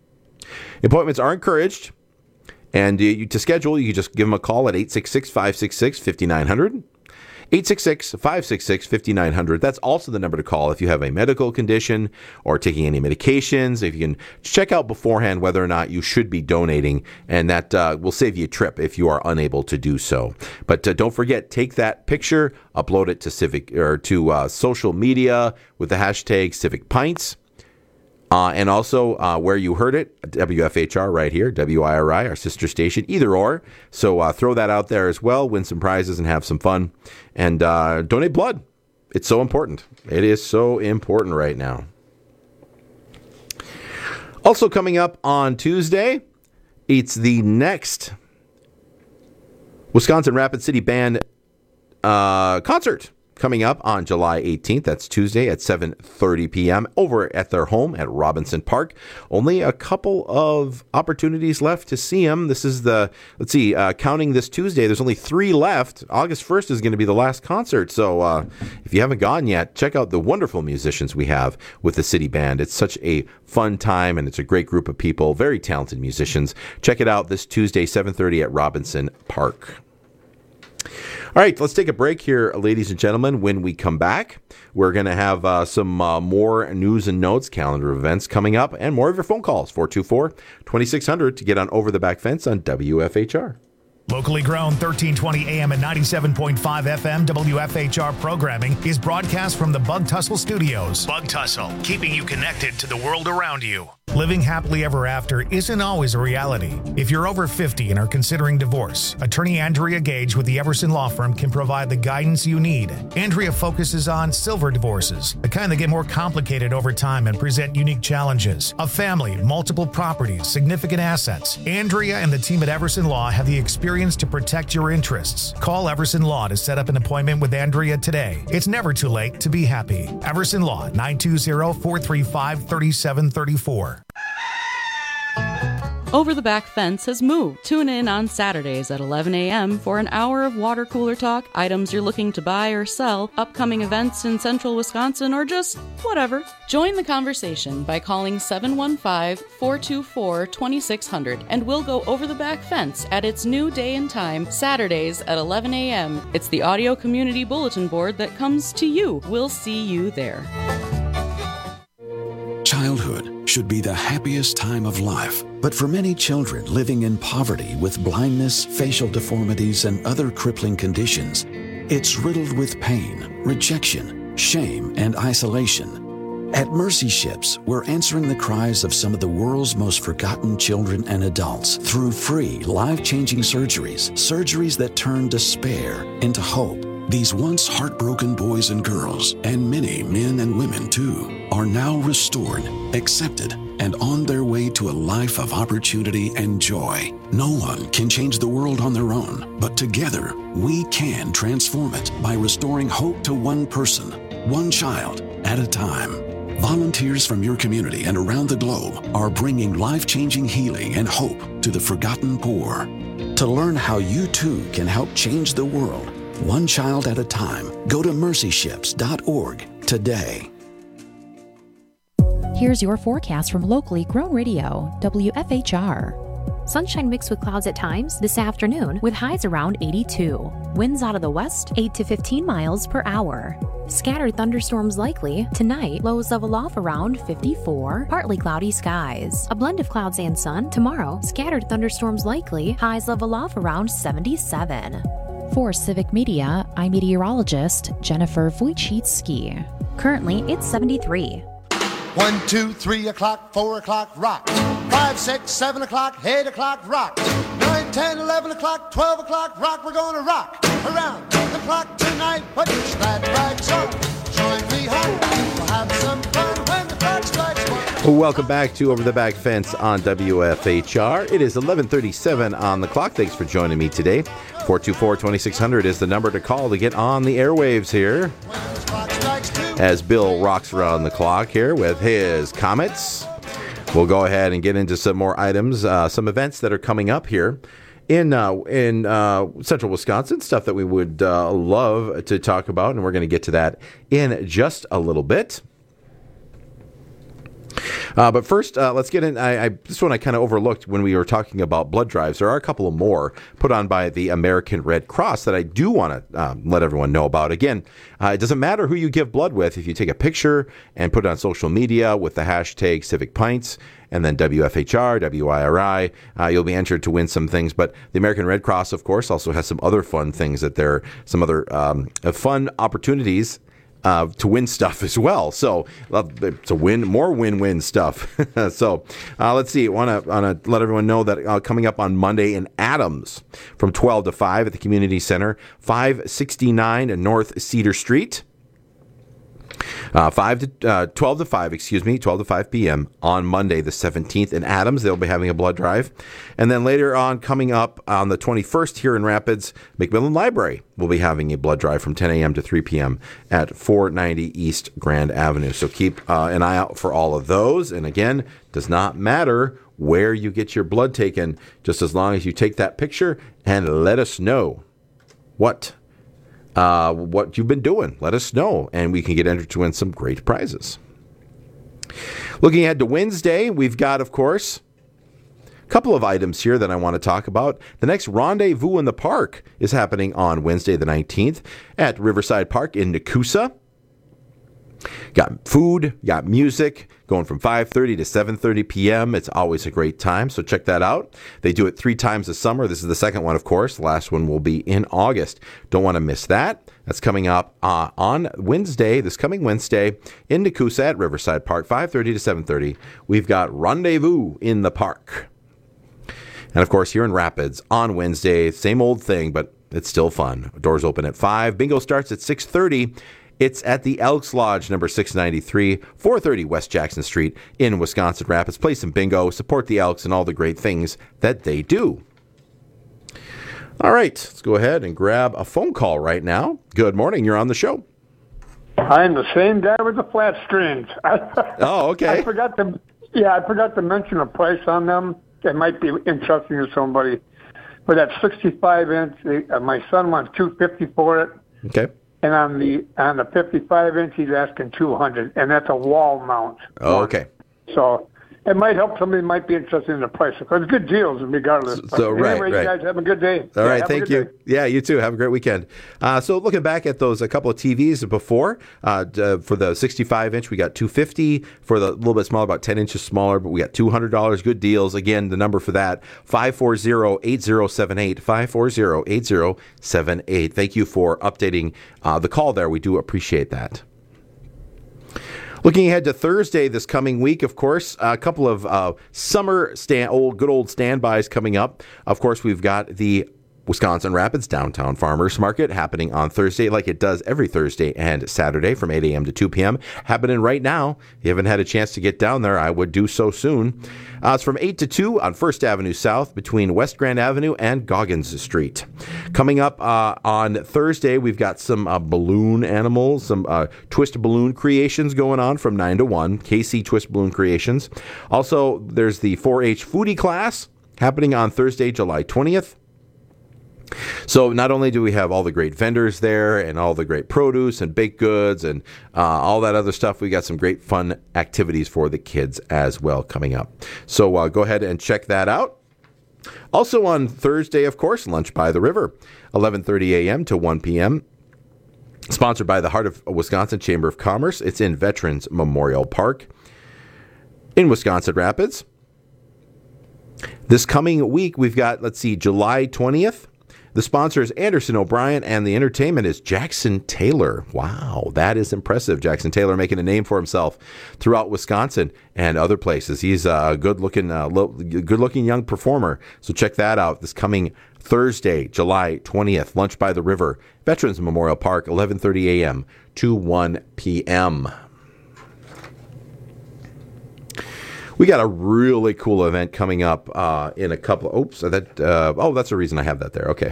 Appointments are encouraged. And to schedule, you can just give them a call at 866-566-5900. 866-566-5900. That's also the number to call if you have a medical condition or taking any medications. If you can check out beforehand whether or not you should be donating, and that will save you a trip if you are unable to do so. But don't forget, take that picture, upload it to social media with the hashtag Civic Pints. And also where you heard it, WFHR right here, WIRI, our sister station, either or. So throw that out there as well, win some prizes and have some fun. And donate blood. It's so important. It is so important right now. Also coming up on Tuesday, it's the next Wisconsin Rapid City Band concert. Coming up on July 18th, that's Tuesday at 7:30 p.m. over at their home at Robinson Park. Only a couple of opportunities left to see them. This is counting this Tuesday, there's only 3 left. August 1st is going to be the last concert. So if you haven't gone yet, check out the wonderful musicians we have with the City Band. It's such a fun time, and it's a great group of people, very talented musicians. Check it out this Tuesday, 7:30 at Robinson Park. All right, let's take a break here, ladies and gentlemen. When we come back, we're going to have some more news and notes, calendar events coming up, and more of your phone calls, 424-2600 to get on Over the Back Fence on WFHR. Locally grown 1320 AM and 97.5 FM WFHR programming is broadcast from the Bug Tussle Studios. Bug Tussle, keeping you connected to the world around you. Living happily ever after isn't always a reality. If you're over 50 and are considering divorce, attorney Andrea Gage with the Everson Law Firm can provide the guidance you need. Andrea focuses on silver divorces, the kind that get more complicated over time and present unique challenges. A family, multiple properties, significant assets. Andrea and the team at Everson Law have the experience to protect your interests. Call Everson Law to set up an appointment with Andrea today. It's never too late to be happy. Everson Law, 920-435-3734. Over the Back Fence has moved. Tune in on Saturdays at 11 a.m. for an hour of water cooler talk, items you're looking to buy or sell, upcoming events in central Wisconsin, or just whatever. Join the conversation by calling 715-424-2600, and we'll go over the back fence at its new day and time, Saturdays at 11 a.m. It's the audio community bulletin board that comes to you. We'll see you there. Childhood should be the happiest time of life, but for many children living in poverty with blindness, facial deformities, and other crippling conditions, it's riddled with pain, rejection, shame, and isolation. At Mercy Ships, we're answering the cries of some of the world's most forgotten children and adults through free, life-changing surgeries that turn despair into hope. These once heartbroken boys and girls, and many men and women too, are now restored, accepted, and on their way to a life of opportunity and joy. No one can change the world on their own, but together we can transform it by restoring hope to one person, one child at a time. Volunteers from your community and around the globe are bringing life-changing healing and hope to the forgotten poor. To learn how you too can help change the world, one child at a time, go to mercyships.org today. Here's your forecast from locally grown radio, WFHR. Sunshine mixed with clouds at times this afternoon with highs around 82. Winds out of the west 8 to 15 miles per hour. Scattered thunderstorms likely. Tonight, lows level off around 54. Partly cloudy skies. A blend of clouds and sun. Tomorrow, scattered thunderstorms likely. Highs level off around 77. For Civic Media, I'm meteorologist Jennifer Wojcicki. Currently, it's 73. 1, 2, 3 o'clock, 4 o'clock, rock. 5, 6, 7 o'clock, 8 o'clock, rock. 9, 10, 11 o'clock, 12 o'clock, rock. We're gonna rock around the clock tonight. Put your glad rags on, join me home. We'll have some fun when the clock strikes 1. Welcome back to Over the Back Fence on WFHR. It is 11:37 on the clock. Thanks for joining me today. 424-2600 is the number to call to get on the airwaves here. As Bill rocks around the clock here with his comments, we'll go ahead and get into some more items, some events that are coming up here in central Wisconsin, stuff that we would love to talk about, and we're going to get to that in just a little bit. But first, let's get in. This one I kind of overlooked when we were talking about blood drives. There are a couple of more put on by the American Red Cross that I do want to let everyone know about. Again, it doesn't matter who you give blood with. If you take a picture and put it on social media with the hashtag Civic Pints and then WFHR, WIRI, you'll be entered to win some things. But the American Red Cross, of course, also has some other fun things that there are some other fun opportunities to win stuff as well. So to win more win-win stuff. So let's see. I want to let everyone know that coming up on Monday in Adams from 12 to 5 at the Community Center, 569 North Cedar Street. 12 to 5 p.m. on Monday the 17th in Adams. They'll be having a blood drive. And then later on, coming up on the 21st here in Rapids, McMillan Library will be having a blood drive from 10 a.m. to 3 p.m. at 490 East Grand Avenue. So keep an eye out for all of those. And again, does not matter where you get your blood taken, just as long as you take that picture and let us know what you've been doing. Let us know, and we can get entered to win some great prizes. Looking ahead to Wednesday, we've got, of course, a couple of items here that I want to talk about. The next Rendezvous in the Park is happening on Wednesday the 19th at Riverside Park in Nakusa. Got food, got music, going from 5:30 to 7:30 p.m. It's always a great time, so check that out. They do it 3 times a summer. This is the second one, of course. The last one will be in August. Don't want to miss that. That's coming up on Wednesday, this coming Wednesday, in Nakusa at Riverside Park, 5:30 to 7:30. We've got Rendezvous in the Park. And, of course, here in Rapids on Wednesday, same old thing, but it's still fun. Doors open at 5. Bingo starts at 6:30. It's at the Elks Lodge, number 693, 430 West Jackson Street in Wisconsin Rapids. Play some bingo, support the Elks, and all the great things that they do. All right, let's go ahead and grab a phone call right now. Good morning. You're on the show. I'm the same guy with the flat screens. Oh, okay. I forgot to mention a price on them. It might be interesting to somebody. But that 65-inch, my son wants $250 for it. Okay. And on the 55-inch, he's asking $200, and that's a wall mount. Oh, okay. So it might help somebody who might be interested in the price. Because good deals, regardless. So anyway, you guys have a good day. All right, thank you. Yeah, you too. Have a great weekend. So looking back at those, a couple of TVs before, for the 65-inch, we got $250. For the little bit smaller, about 10 inches smaller, but we got $200. Good deals. Again, the number for that, 540-8078, 540-8078. Thank you for updating the call there. We do appreciate that. Looking ahead to Thursday this coming week, of course, a couple of summer good old standbys coming up. Of course, we've got the Wisconsin Rapids Downtown Farmers Market happening on Thursday like it does every Thursday and Saturday from 8 a.m. to 2 p.m. Happening right now. If you haven't had a chance to get down there, I would do so soon. It's from 8 to 2 on 1st Avenue South between West Grand Avenue and Goggins Street. Coming up on Thursday, we've got some balloon animals, some twist balloon creations going on from 9 to 1, KC Twist Balloon Creations. Also, there's the 4-H foodie class happening on Thursday, July 20th. So not only do we have all the great vendors there and all the great produce and baked goods and all that other stuff, we got some great fun activities for the kids as well coming up. So go ahead and check that out. Also on Thursday, of course, Lunch by the River, 11:30 a.m. to 1 p.m. Sponsored by the Heart of Wisconsin Chamber of Commerce. It's in Veterans Memorial Park in Wisconsin Rapids. This coming week, we've got, July 20th. The sponsor is Anderson O'Brien, and the entertainment is Jackson Taylor. Wow, that is impressive. Jackson Taylor making a name for himself throughout Wisconsin and other places. He's a good-looking young performer. So check that out this coming Thursday, July 20th. Lunch by the River, Veterans Memorial Park, 11:30 a.m. to 1 p.m. We got a really cool event coming up in a couple of... that's the reason I have that there. Okay.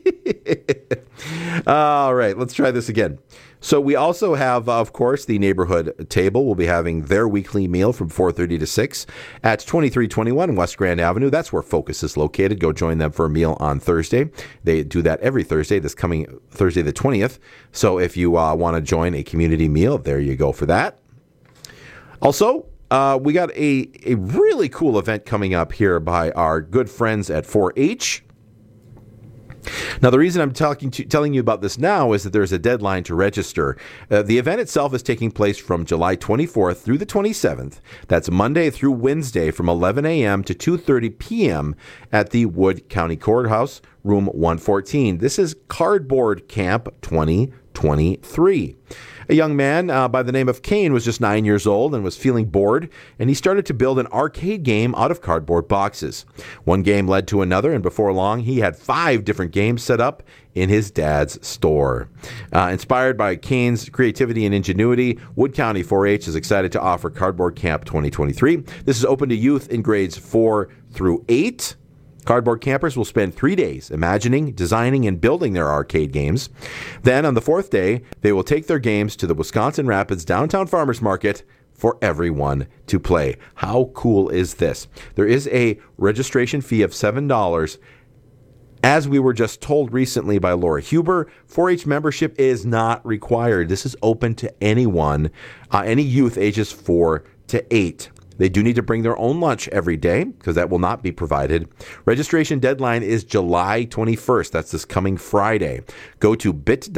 All right, let's try this again. So we also have, of course, the neighborhood table. We'll be having their weekly meal from 4:30 to 6 at 2321 West Grand Avenue. That's where Focus is located. Go join them for a meal on Thursday. They do that every Thursday, this coming Thursday the 20th. So if you want to join a community meal, there you go for that. Also, we got a really cool event coming up here by our good friends at 4-H. Now, the reason I'm telling you about this now is that there's a deadline to register. The event itself is taking place from July 24th through the 27th. That's Monday through Wednesday from 11 a.m. to 2:30 p.m. at the Wood County Courthouse, room 114. This is Cardboard Camp 2023. A young man by the name of Kane was just 9 years old and was feeling bored, and he started to build an arcade game out of cardboard boxes. One game led to another, and before long, he had 5 different games set up in his dad's store. Inspired by Kane's creativity and ingenuity, Wood County 4-H is excited to offer Cardboard Camp 2023. This is open to youth in grades 4 through 8. Cardboard campers will spend 3 days imagining, designing, and building their arcade games. Then, on the 4th day, they will take their games to the Wisconsin Rapids Downtown Farmers Market for everyone to play. How cool is this? There is a registration fee of $7. As we were just told recently by Laura Huber, 4-H membership is not required. This is open to anyone, any youth ages 4 to 8. They do need to bring their own lunch every day because that will not be provided. Registration deadline is July 21st. That's this coming Friday. Go to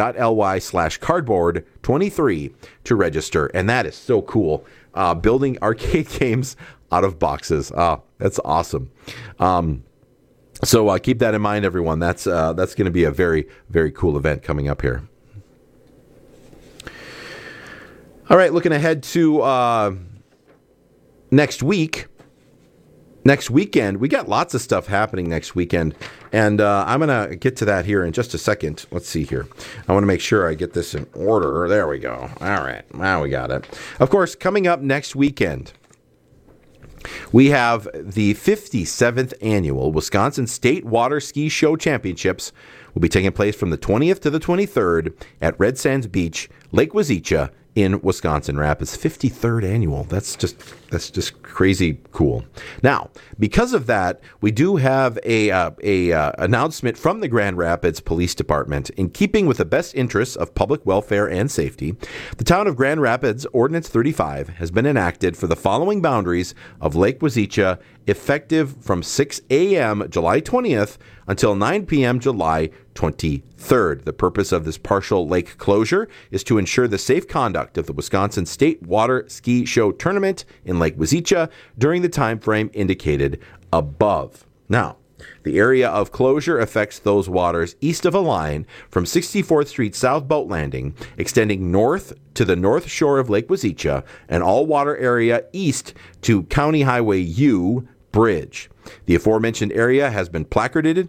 bit.ly/cardboard23 to register. And that is so cool. Building arcade games out of boxes. That's awesome. So keep that in mind, everyone. That's going to be a very, very cool event coming up here. All right, looking ahead to next weekend, we got lots of stuff happening next weekend, and I'm going to get to that here in just a second. Let's see here. I want to make sure I get this in order. There we go. All right. Now we got it. Of course, coming up next weekend, we have the 57th annual Wisconsin State Water Ski Show Championships will be taking place from the 20th to the 23rd at Red Sands Beach, Lake Wazeecha, in Wisconsin Rapids. 53rd annual. That's just crazy cool. Now, because of that, we do have a announcement from the Grand Rapids Police Department. In keeping with the best interests of public welfare and safety, the town of Grand Rapids Ordinance 35 has been enacted for the following boundaries of Lake Wazeecha, effective from 6 a.m. July 20th until 9 p.m. July 23rd. The purpose of this partial lake closure is to ensure the safe conduct of the Wisconsin State Water Ski Show Tournament in Lake Wazeecha during the time frame indicated above. Now, the area of closure affects those waters east of a line from 64th Street South Boat Landing, extending north to the north shore of Lake Wazeecha, and all water area east to County Highway U Bridge. The aforementioned area has been placarded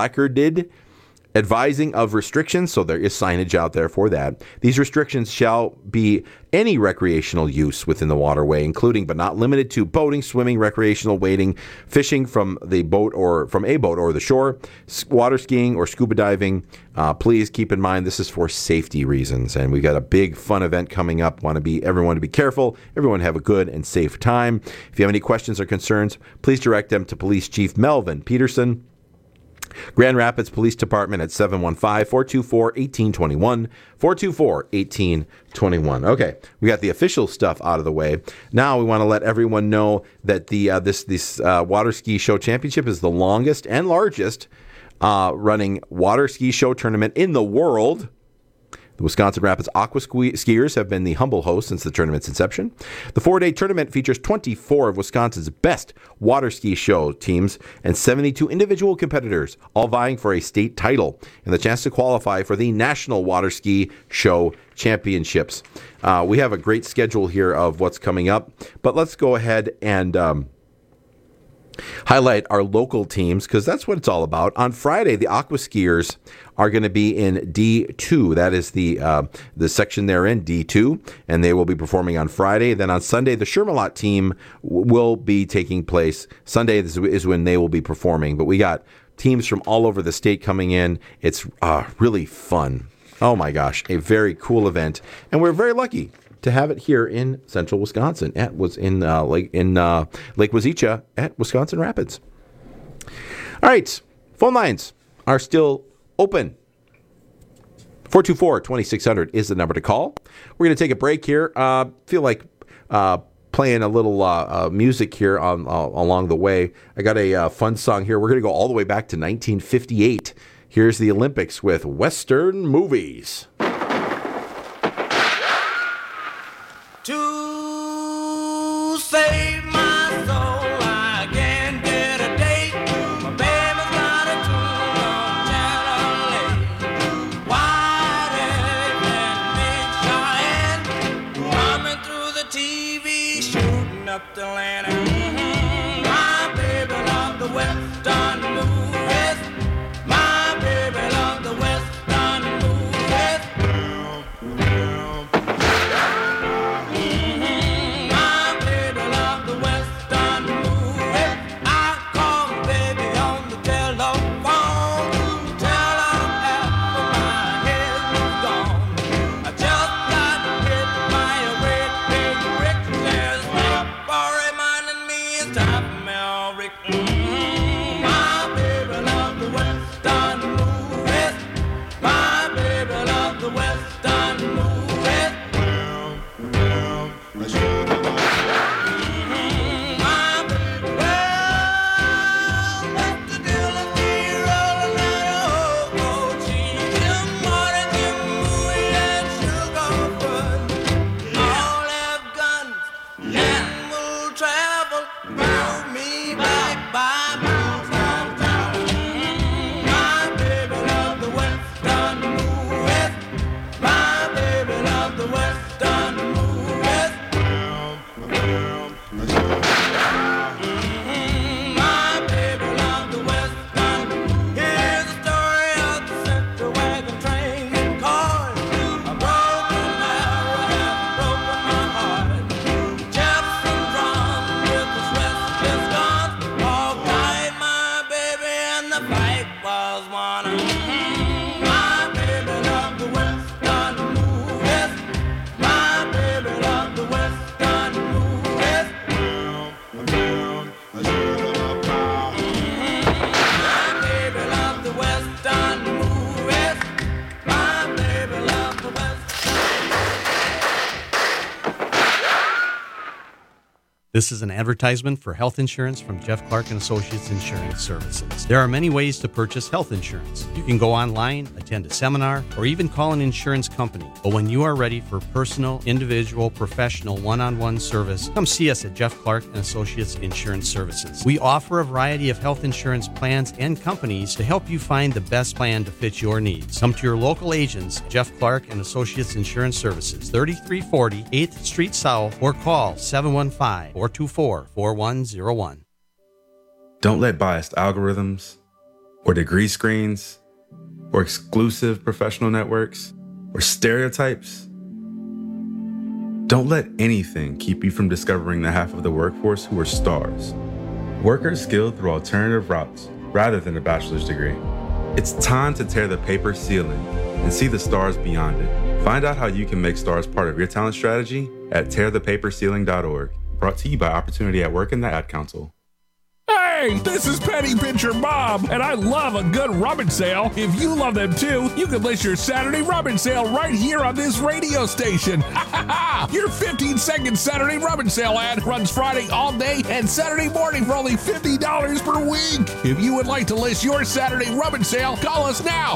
advising of restrictions, so there is signage out there for that. These restrictions shall be any recreational use within the waterway, including but not limited to boating, swimming, recreational wading, fishing from the boat or from a boat or the shore, water skiing or scuba diving. Please keep in mind this is for safety reasons, and we've got a big fun event coming up. Want everyone to be careful. Everyone have a good and safe time. If you have any questions or concerns, please direct them to Police Chief Melvin Peterson, Grand Rapids Police Department at 715-424-1821, 424-1821. Okay, we got the official stuff out of the way. Now we want to let everyone know that the this Water Ski Show Championship is the longest and largest running water ski show tournament in the world. The Wisconsin Rapids Aqua Skiers have been the humble host since the tournament's inception. The 4-day tournament features 24 of Wisconsin's best water ski show teams and 72 individual competitors, all vying for a state title and the chance to qualify for the National Water Ski Show Championships. We have a great schedule here of what's coming up, but let's go ahead and highlight our local teams, because that's what it's all about. On Friday, the Aqua Skiers are going to be in D2. That is the section they're in, D2, and they will be performing on Friday. Then on Sunday, the Shermalot team will be taking place. Sunday is when they will be performing, but we got teams from all over the state coming in. It's really fun. Oh my gosh, a very cool event, and we're very lucky to have it here in central Wisconsin Lake Wazeecha at Wisconsin Rapids. All right, phone lines are still open. 424-2600 is the number to call. We're going to take a break here. Feel like playing a little music here along the way. I got a fun song here. We're going to go all the way back to 1958. Here's the Olympics with Western movies. To save my soul, I can't get a date. My baby's got a tune on Channel 8. White and big Cheyenne, coming through the TV, shooting up the land. My baby loved the Western movies. My baby loved the Western movies. My baby loved the Western movies. I called my baby on the telephone, tell her half of my head was gone. I just got hit by a great big brick. There's no for reminding me it's time for Mel Rick. My baby loved the Western movies. My baby loved the Western movies. My baby, well, Mr. Dillon, rolling that old gold cheese. Jim Martin, Jim Bowie, and Sugarfoot all have guns and will travel. Move me back by Boston Town. My baby loved the Western movies. My baby loved the Western movies. My baby loved the Western. Here's the story of the Central Wagon Train and cars. A broken arrow has broken my heart. Jefferson drums with the restless guns all died my baby and the fight was won. My baby loved the Western movies. My baby loved the Western movies. My baby loved the Western movies. My baby loved the Western. This is an advertisement for health insurance from Jeff Clark and Associates Insurance Services. There are many ways to purchase health insurance. You can go online, attend a seminar, or even call an insurance company. But when you are ready for personal, individual, professional, one-on-one service, come see us at Jeff Clark and Associates Insurance Services. We offer a variety of health insurance plans and companies to help you find the best plan to fit your needs. Come to your local agents, Jeff Clark and Associates Insurance Services, 3340 8th Street South, or call 715-424-4101. Don't let biased algorithms or degree screens or exclusive professional networks or stereotypes. Don't let anything keep you from discovering the half of the workforce who are stars. Workers skilled through alternative routes rather than a bachelor's degree. It's time to tear the paper ceiling and see the stars beyond it. Find out how you can make stars part of your talent strategy at tearthepaperceiling.org. Brought to you by Opportunity at Work and the Ad Council. Hey, this is Penny Pincher Bob, and I love a good rummage sale. If you love them too, you can list your Saturday rummage sale right here on this radio station. Your 15-second Saturday rummage sale ad runs Friday all day and Saturday morning for only $50 per week. If you would like to list your Saturday rummage sale, call us now,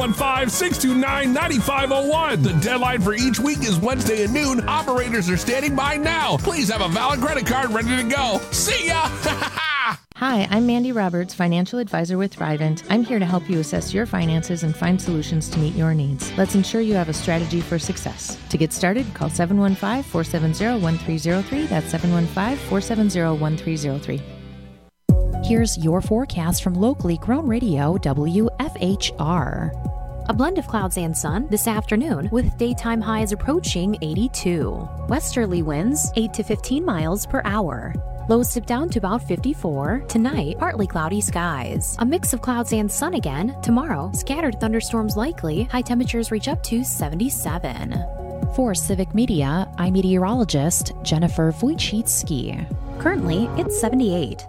715-629-9501. The deadline for each week is Wednesday at noon. Operators are standing by now. Please have a valid credit card ready to go. See ya! Hi, I'm Mandy Roberts, financial advisor with Thrivent. I'm here to help you assess your finances and find solutions to meet your needs. Let's ensure you have a strategy for success. To get started, call 715-470-1303. That's 715-470-1303. Here's your forecast from locally grown radio WFHR. A blend of clouds and sun this afternoon with daytime highs approaching 82. Westerly winds 8 to 15 miles per hour. Lows dip down to about 54. Tonight, partly cloudy skies. A mix of clouds and sun again. Tomorrow, scattered thunderstorms likely. High temperatures reach up to 77. For Civic Media, I'm meteorologist Jennifer Wojcicki. Currently, it's 78.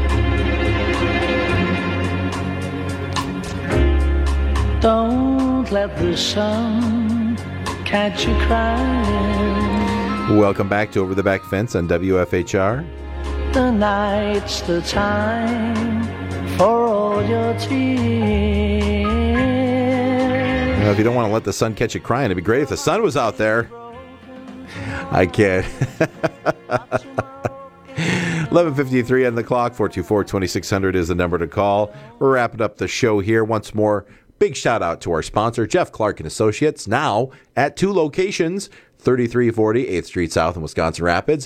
Don't let the sun catch you crying. Welcome back to Over the Back Fence on WFHR. The night's the time for all your tears. If you don't want to let the sun catch you crying, it'd be great if the sun was out there. I can't. 11:53 on the clock. 424-2600 is the number to call. We're wrapping up the show here. Once more, big shout out to our sponsor, Jeff Clark and Associates, now at 2 locations, 3340 8th Street South in Wisconsin Rapids,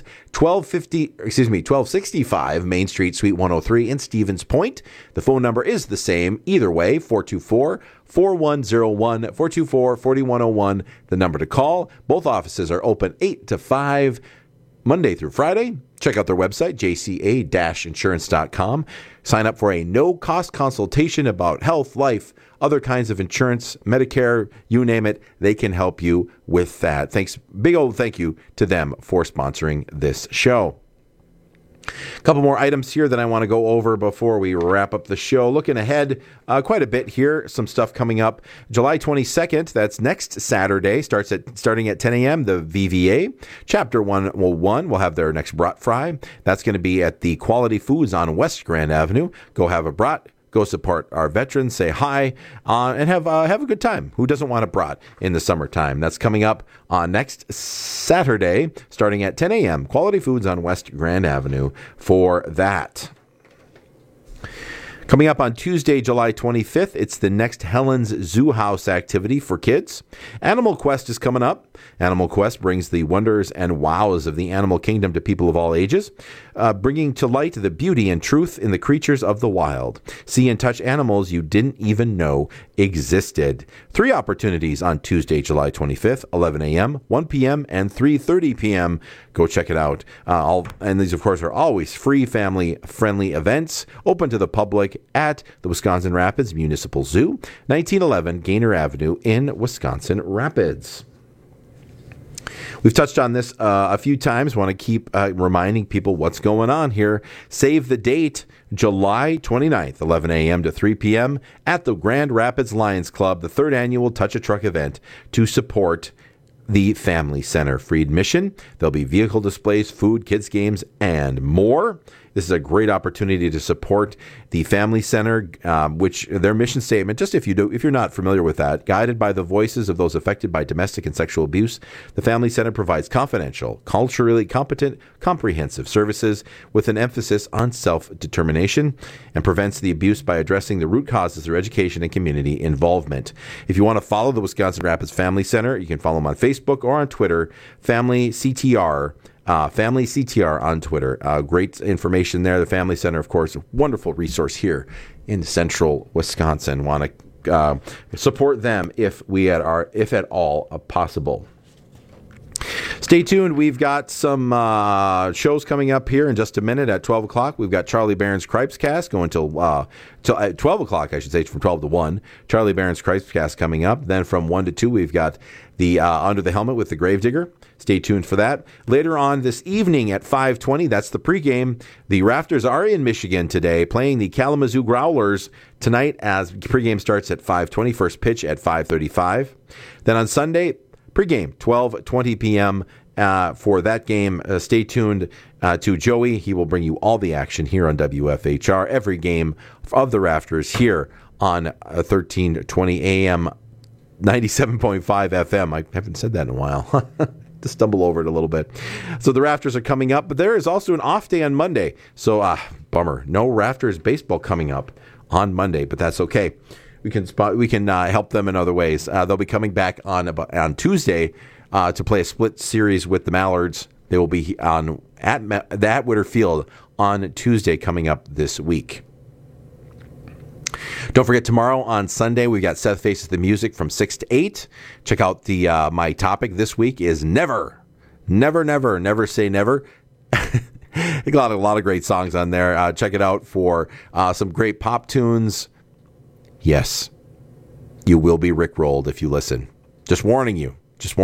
1265 Main Street, Suite 103 in Stevens Point. The phone number is the same either way, 424-4101, 424-4101, the number to call. Both offices are open 8 to 5 Monday through Friday. Check out their website, jca-insurance.com. Sign up for a no-cost consultation about health, life, other kinds of insurance, Medicare, you name it. They can help you with that. Thanks. Big old thank you to them for sponsoring this show. A couple more items here that I want to go over before we wrap up the show. Looking ahead quite a bit here. Some stuff coming up. July 22nd, that's next Saturday, starting at 10 a.m., the VVA. Chapter 101 will have their next brat fry. That's going to be at the Quality Foods on West Grand Avenue. Go have a brat. Go support our veterans, say hi, and have a good time. Who doesn't want a brat in the summertime? That's coming up on next Saturday, starting at 10 a.m. Quality Foods on West Grand Avenue for that. Coming up on Tuesday, July 25th, it's the next Helen's Zoo House activity for kids. Animal Quest is coming up. Animal Quest brings the wonders and wows of the animal kingdom to people of all ages, bringing to light the beauty and truth in the creatures of the wild. See and touch animals you didn't even know existed. 3 opportunities on Tuesday, July 25th, 11 a.m., 1 p.m., and 3:30 p.m. Go check it out. And these, of course, are always free, family-friendly events, open to the public at the Wisconsin Rapids Municipal Zoo, 1911 Gaynor Avenue in Wisconsin Rapids. We've touched on this a few times. Want to keep reminding people what's going on here. Save the date, July 29th, 11 a.m. to 3 p.m. at the Grand Rapids Lions Club, the 3rd annual Touch a Truck event to support the Family Center. Free admission. There'll be vehicle displays, food, kids games, and more. This is a great opportunity to support the Family Center, which their mission statement, just if you're not familiar with that, guided by the voices of those affected by domestic and sexual abuse, the Family Center provides confidential, culturally competent, comprehensive services with an emphasis on self-determination and prevents the abuse by addressing the root causes through education and community involvement. If you want to follow the Wisconsin Rapids Family Center, you can follow them on Facebook or on Twitter, Family CTR on Twitter. Great information there. The Family Center, of course, a wonderful resource here in central Wisconsin. Want to support them if at all possible. Stay tuned. We've got some shows coming up here in just a minute at 12 o'clock. We've got Charlie Barron's Cripes Cast going till 12 o'clock, I should say, from 12 to 1. Charlie Barron's Cripes Cast coming up. Then from 1 to 2, we've got the Under the Helmet with the Gravedigger. Stay tuned for that. Later on this evening at 5:20, that's the pregame. The Rafters are in Michigan today, playing the Kalamazoo Growlers tonight as pregame starts at 5:20. First pitch at 5:35. Then on Sunday, pregame 12:20 p.m. For that game. Stay tuned to Joey. He will bring you all the action here on WFHR. Every game of the Rafters here on 1320 a.m. 97.5 FM. I haven't said that in a while. To stumble over it a little bit. So the Rafters are coming up, but there is also an off day on Monday. So, bummer. No Rafters baseball coming up on Monday, but that's okay. We can help them in other ways. They'll be coming back on Tuesday to play a split series with the Mallards. They will be at Atwater Field on Tuesday coming up this week. Don't forget, tomorrow on Sunday, we've got Seth Faces the Music from 6 to 8. Check out my topic this week is never. Never, never, never say never. A lot of great songs on there. Check it out for some great pop tunes. Yes, you will be rickrolled if you listen. Just warning you.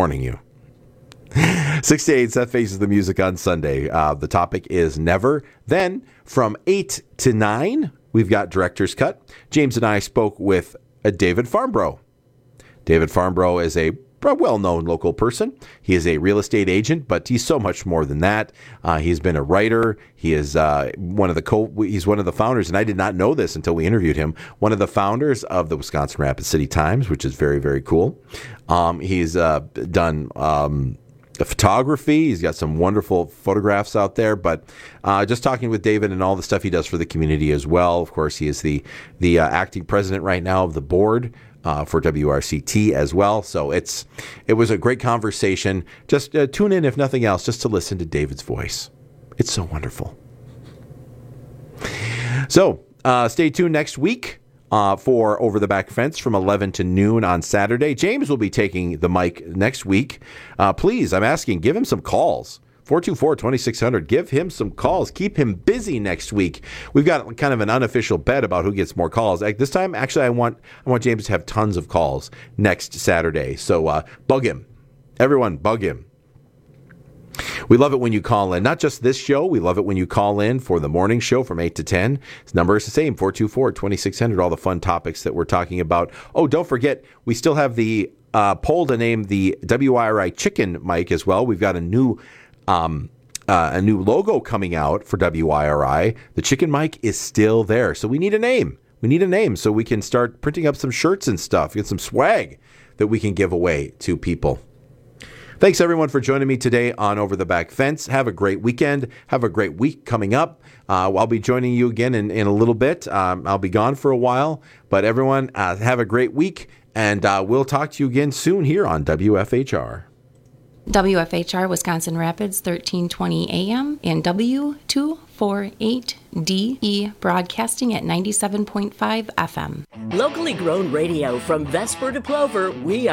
6 to 8, Seth Faces the Music on Sunday. The topic is never. Then from 8 to 9, we've got Director's Cut. James and I spoke with David Farnborough. David Farnborough is a well-known local person. He is a real estate agent, but he's so much more than that. He's been a writer. He is he's one of the founders, and I did not know this until we interviewed him, one of the founders of the Wisconsin Rapid City Times, which is very, very cool. He's done photography. He's got some wonderful photographs out there, but just talking with David and all the stuff he does for the community as well. Of course, he is the acting president right now of the board for WRCT as well. So it was a great conversation. Just tune in, if nothing else, just to listen to David's voice. It's so wonderful. So stay tuned next week for Over the Back Fence from 11 to noon on Saturday. James will be taking the mic next week. Please, I'm asking, give him some calls. 424-2600. Give him some calls. Keep him busy next week. We've got kind of an unofficial bet about who gets more calls. This time, actually, I want James to have tons of calls next Saturday. So bug him. Everyone, bug him. We love it when you call in. Not just this show. We love it when you call in for the morning show from 8 to 10. His number is the same, 424-2600. All the fun topics that we're talking about. Oh, don't forget, we still have the poll to name the WIRI chicken mic as well. We've got a new logo coming out for WIRI. The chicken mic is still there. So we need a name. We need a name so we can start printing up some shirts and stuff, get some swag that we can give away to people. Thanks, everyone, for joining me today on Over the Back Fence. Have a great weekend. Have a great week coming up. I'll be joining you again in a little bit. I'll be gone for a while. But everyone, have a great week. And we'll talk to you again soon here on WFHR. WFHR Wisconsin Rapids 1320 AM and W248DE broadcasting at 97.5 FM. Locally grown radio from Vesper to Plover, we